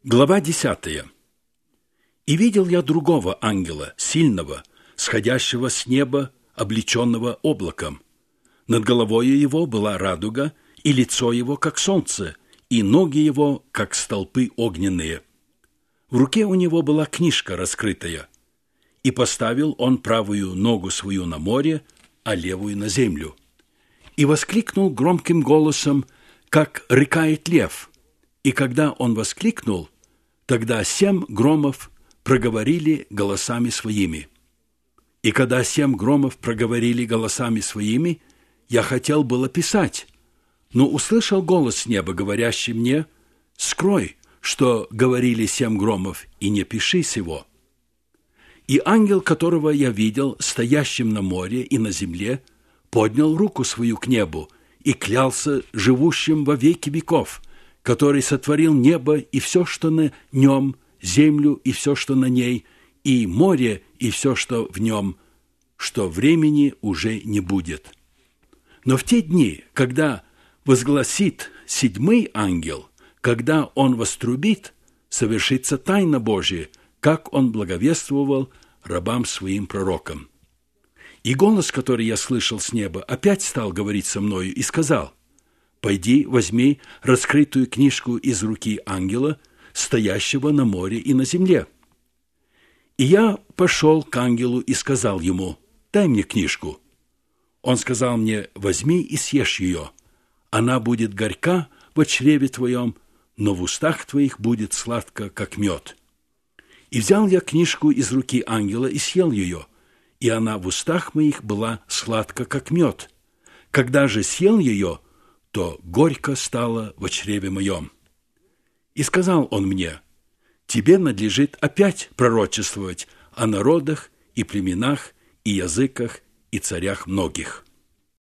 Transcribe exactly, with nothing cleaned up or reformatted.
Глава десятая. «И видел я другого ангела, сильного, сходящего с неба, облеченного облаком. Над головою его была радуга, и лицо его, как солнце, и ноги его, как столпы огненные. В руке у него была книжка раскрытая, и поставил он правую ногу свою на море, а левую на землю. И воскликнул громким голосом, как рыкает лев. И когда он воскликнул, тогда семь громов проговорили голосами своими. И когда семь громов проговорили голосами своими, я хотел было писать, но услышал голос с неба, говорящий мне: «Скрой, что говорили семь громов, и не пиши сего». И ангел, которого я видел, стоящим на море и на земле, поднял руку свою к небу и клялся живущим во веки веков, который сотворил небо и все, что на нем, землю и все, что на ней, и море и все, что в нем, что времени уже не будет. Но в те дни, когда возгласит седьмой ангел, когда он вострубит, совершится тайна Божия, как он благовествовал рабам своим пророкам. И голос, который я слышал с неба, опять стал говорить со мною и сказал: «Пойди, возьми раскрытую книжку из руки ангела, стоящего на море и на земле». И я пошел к ангелу и сказал ему: «Дай мне книжку». Он сказал мне: «Возьми и съешь ее. Она будет горька во чреве твоем, но в устах твоих будет сладко, как мед». И взял я книжку из руки ангела и съел ее, и она в устах моих была сладка, как мед. Когда же съел ее, то горько стало во чреве моем. И сказал он мне: «Тебе надлежит опять пророчествовать о народах и племенах и языках и царях многих».